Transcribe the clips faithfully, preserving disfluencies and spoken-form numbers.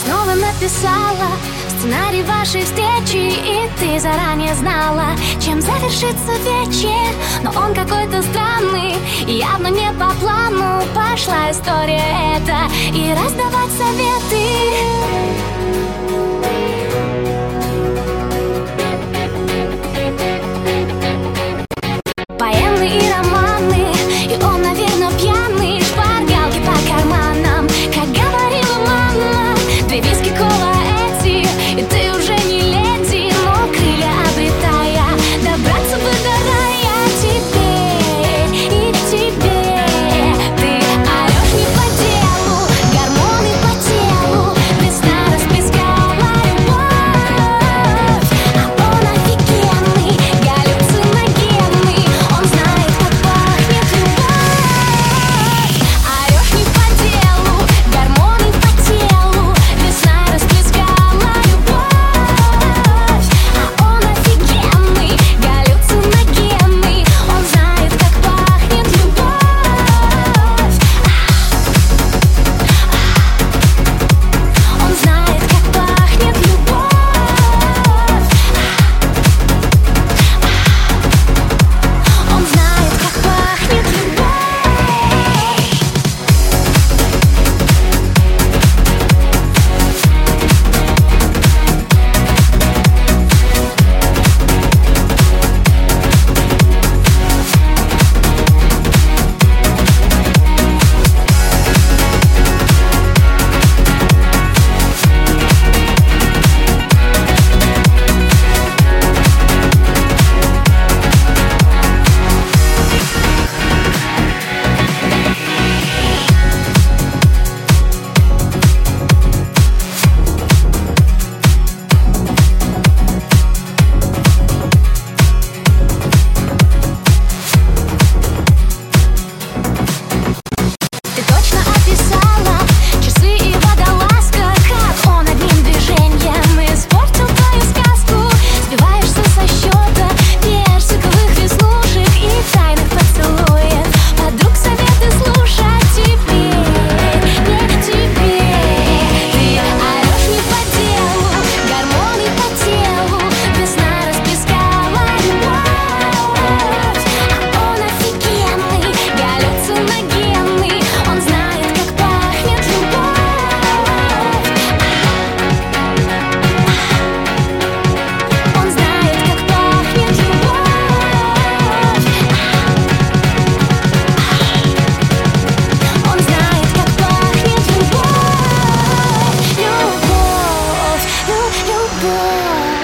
снова написала сценарий вашей встречи, и ты заранее знала, чем завершится вечер. Но он какой-то странный, явно не по плану. Пошла история эта и раздавать советы. Поэмы и романы, и он, наверное, пьяный. Шпаргалки по карманам, как говорила мама. Две виски, кола эти, и ты уже не леди. Но крылья обретая, добраться бы до рая. Теперь и тебе ты орешь не по делу, гормоны по телу. Весна расплескала любовь, а он офигенный, галлюциногенный. Он знает, как пахнет любовь. Орешь не по делу, гормоны по телу. Весна расплескала любовь, а он офигенный, галлюциногенный. Он знает, как пахнет любовь. Он знает, как пахнет любовь. Он знает, как пахнет любовь. Ты точно описала часы и водолазка, как он одним движением испортил твою сказку. Сбиваешься со счета персиковых веснушек и тайных поцелуев. Подруг советы слушать теперь, не тебе. Ты орешь не по делу, гормоны по телу. Весна расплескала любовь, а он офигенный, галлюциногенный. Он знает, как пахнет любовь. Он знает, как пахнет любовь. Он знает, как пахнет любовь. Любовь, лю- любовь.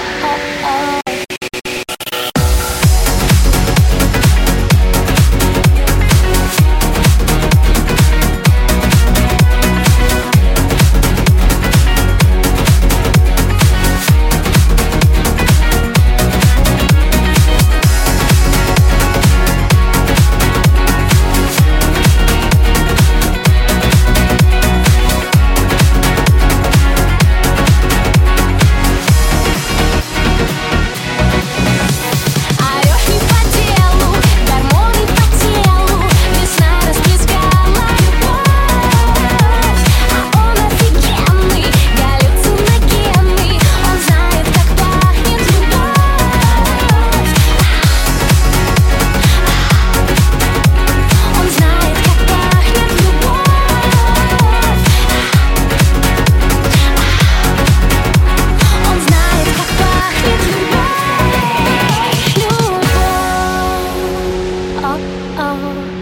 Орешь не по делу, гормоны по телу. Весна расплескала любовь, а он офигенный, галлюциногенный. Он знает, как пахнет любовь. Он знает, как пахнет любовь. Он знает, как пахнет любовь. Любовь. О-о.